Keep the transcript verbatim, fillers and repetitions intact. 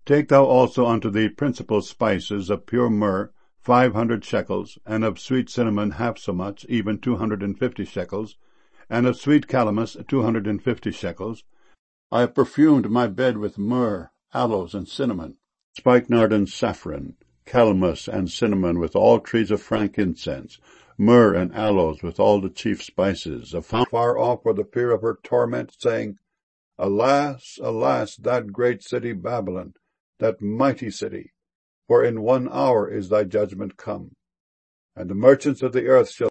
Take thou also unto thee principal spices of pure myrrh, five hundred shekels, and of sweet cinnamon half so much, even two hundred and fifty shekels, and of sweet calamus two hundred and fifty shekels. I have perfumed my bed with myrrh, aloes, and cinnamon, spikenard and saffron, calamus and cinnamon with all trees of frankincense, myrrh and aloes with all the chief spices. Afar off for the fear of her torment, saying, Alas, alas, that great city Babylon, that mighty city! For in one hour is thy judgment come. And the merchants of the earth shall